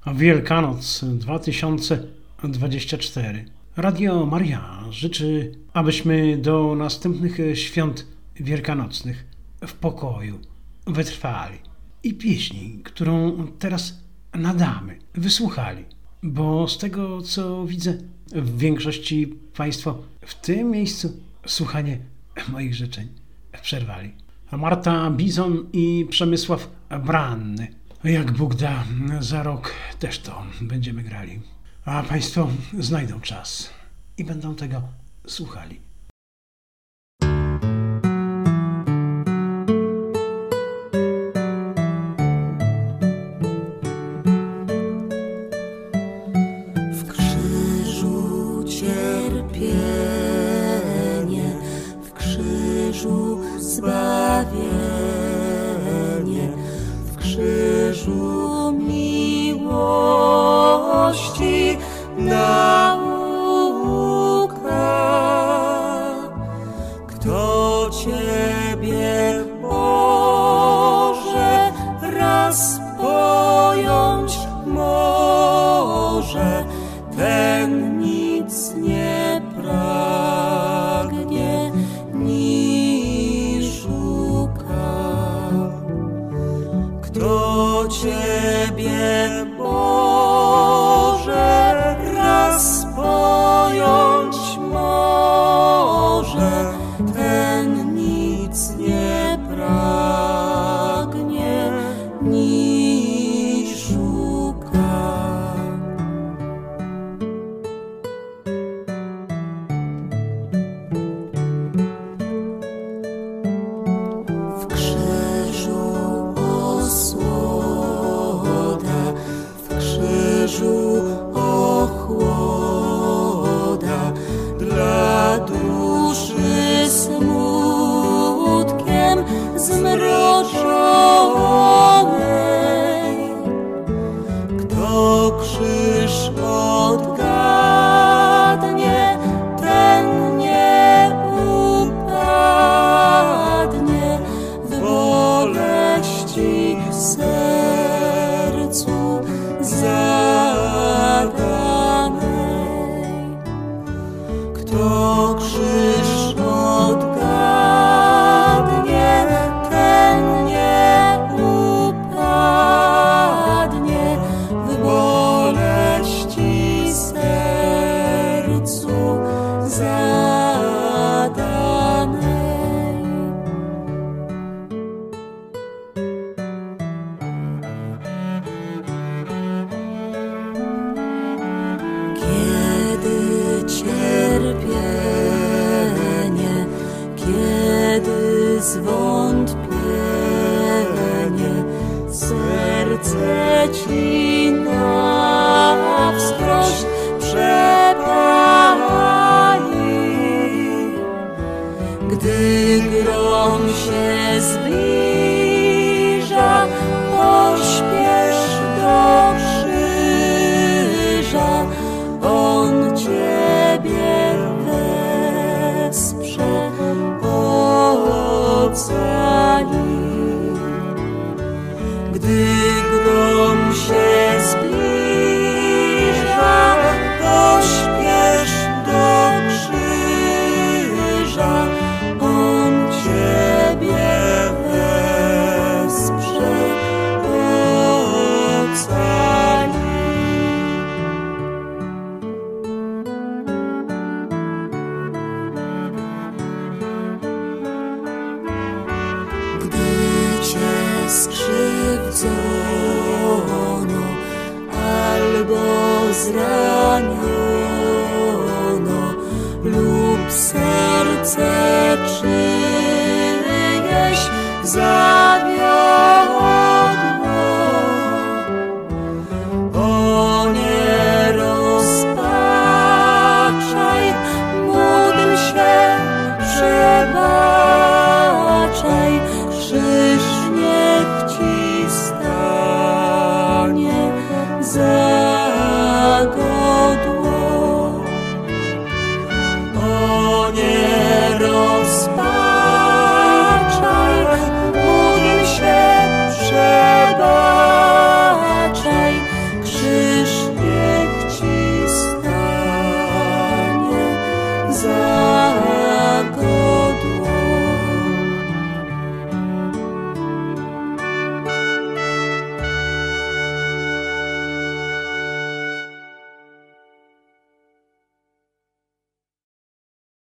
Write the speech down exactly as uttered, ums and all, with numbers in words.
Wielkanoc dwa tysiące dwudziesty czwarty. Radio Maria życzy, abyśmy do następnych świąt wielkanocnych w pokoju wytrwali i pieśni, którą teraz nadamy, wysłuchali, bo z tego, co widzę, w większości Państwo w tym miejscu słuchanie moich życzeń przerwali. Marta Bizon i Przemysław Branny. Jak Bóg da, za rok też to będziemy grali. A Państwo znajdą czas i będą tego słuchali. W krzyżu cierpienie, w krzyżu zbawienie, w krzyżu miłości nauka. Kto Ciebie może raz pojąć może, ten nic nie pragnie ni szuka. Kto Ciebie może raz pojąć może, ten nic nie pragnie ni szuka. W krzyżu osłoda, w krzyżu ochłoda, dla duszy smutkiem zmroczonej. Kto krzyż odgadnie, ten nie upadnie w boleści sercu zadanej. Kto krzyż odgadnie, ten nie upadnie w boleści sercu zadanej. Kiedy cierpienie, kiedy zwątpienie serce Ci na wskroś przepali, gdy grom się zbliża, pośpiesz do krzyża, On Ciebie wesprze, ocali. Gdy grom się zbliża, pośpiesz do krzyża, On Ciebie wesprze, ocali. Gdy Cię skrzywdzono albo zraniono,